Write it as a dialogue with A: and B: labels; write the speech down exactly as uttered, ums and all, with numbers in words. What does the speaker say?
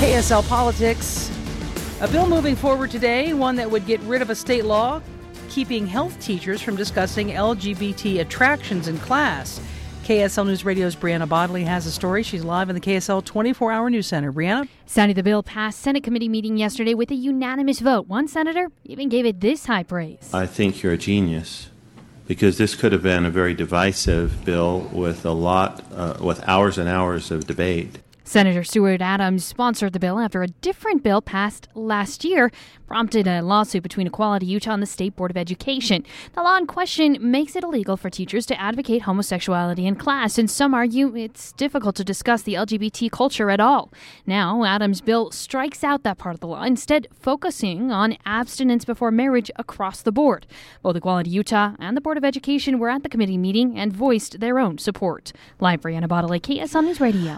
A: K S L Politics. A bill moving forward today, one that would get rid of a state law keeping health teachers from discussing L G B T attractions in class. K S L News Radio's Brianna Bodley has a story. She's live in the K S L twenty-four hour News Center. Brianna?
B: Sandy, the bill passed Senate committee meeting yesterday with a unanimous vote. One senator even gave it this high praise.
C: I think you're a genius, because this could have been a very divisive bill with a lot, uh, with hours and hours of debate.
B: Senator Stuart Adams sponsored the bill after a different bill passed last year prompted a lawsuit between Equality Utah and the State Board of Education. The law in question makes it illegal for teachers to advocate homosexuality in class, and some argue it's difficult to discuss the L G B T culture at all. Now, Adams' bill strikes out that part of the law, instead focusing on abstinence before marriage across the board. Both Equality Utah and the Board of Education were at the committee meeting and voiced their own support. Live, Brianna Bodley, K S L News Radio.